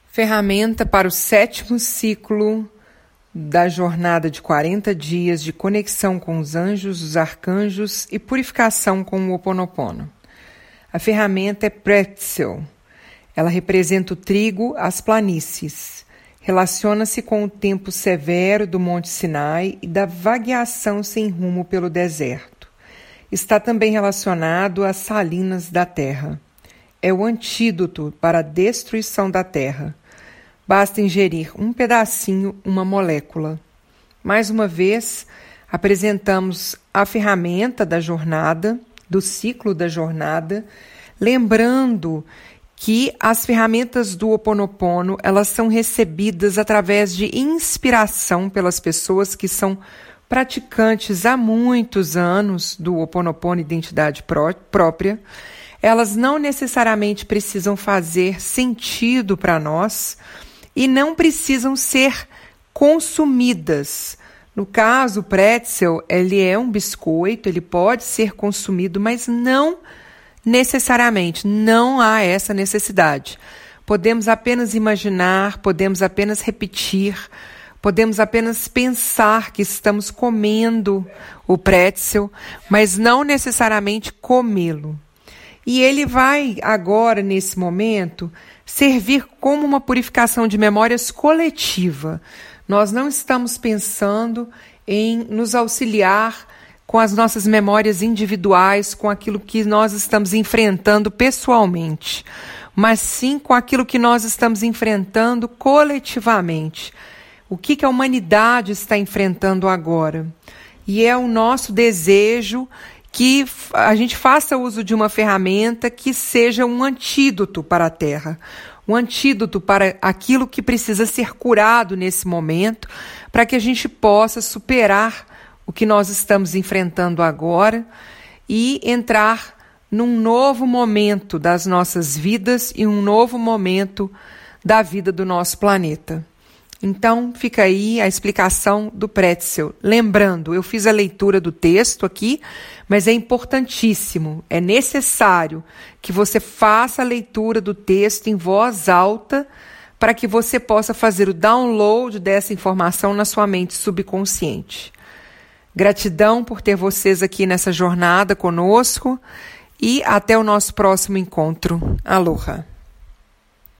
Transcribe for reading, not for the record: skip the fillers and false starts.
Ferramenta para o 7º ciclo da jornada de 40 dias de conexão com os anjos, os arcanjos e purificação com o Ho'oponopono. A ferramenta é Pretzel. Ela representa o trigo, as planícies. Relaciona-se com o tempo severo do Monte Sinai e da vagueação sem rumo pelo deserto. Está também relacionado às salinas da terra. É o antídoto para a destruição da terra. Basta ingerir um pedacinho, uma molécula. Mais uma vez, apresentamos a ferramenta da jornada, do ciclo da jornada, lembrando que as ferramentas do Ho'oponopono, elas são recebidas através de inspiração pelas pessoas que são praticantes há muitos anos do Ho'oponopono Identidade Própria. Elas não necessariamente precisam fazer sentido para nós, e não precisam ser consumidas. No caso, o pretzel, ele é um biscoito, ele pode ser consumido, mas não necessariamente, não há essa necessidade. Podemos apenas imaginar, podemos apenas repetir, podemos apenas pensar que estamos comendo o pretzel, mas não necessariamente comê-lo. E ele vai agora, nesse momento, servir como uma purificação de memórias coletiva. Nós não estamos pensando em nos auxiliar com as nossas memórias individuais, com aquilo que nós estamos enfrentando pessoalmente, mas sim com aquilo que nós estamos enfrentando coletivamente. O que a humanidade está enfrentando agora? E é o nosso desejo que a gente faça uso de uma ferramenta que seja um antídoto para a Terra, um antídoto para aquilo que precisa ser curado nesse momento, para que a gente possa superar o que nós estamos enfrentando agora e entrar num novo momento das nossas vidas e um novo momento da vida do nosso planeta. Então, fica aí a explicação do pretzel. Lembrando, eu fiz a leitura do texto aqui, mas é importantíssimo, é necessário que você faça a leitura do texto em voz alta para que você possa fazer o download dessa informação na sua mente subconsciente. Gratidão por ter vocês aqui nessa jornada conosco e até o nosso próximo encontro. Aloha!